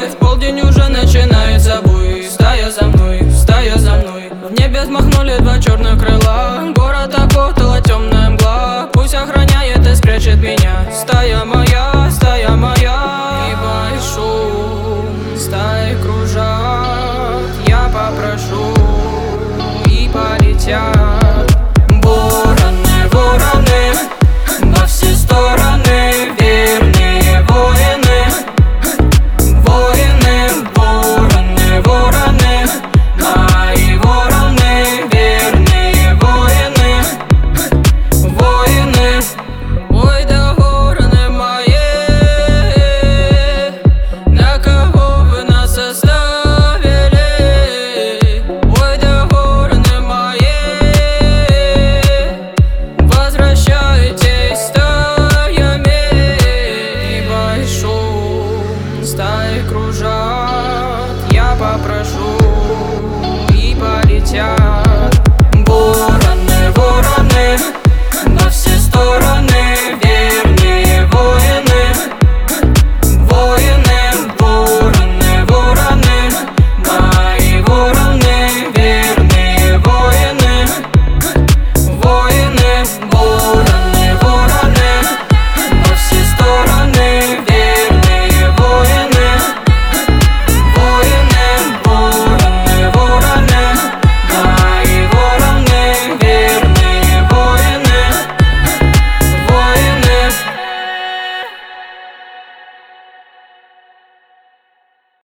В полдень уже начинается буй. Стая за мной, стая за мной. В небе взмахнули два черных крыла. Город окутала темная мгла. Пусть охраняет и спрячет меня. Стая моя, стая моя. Ибо шум стаи кружат. Я попрошу и полетят. Вороны, вороны во все стороны, верные воины. Воины, вороны, вороны, мои вороны, верные воины. Воины, ой да вороны мои, на кого вы нас оставили? Ой да вороны мои, возвращайтесь стаями. Ибо шум стаи кружат. Я попрошу и полетят. Вороны, вороны во все стороны,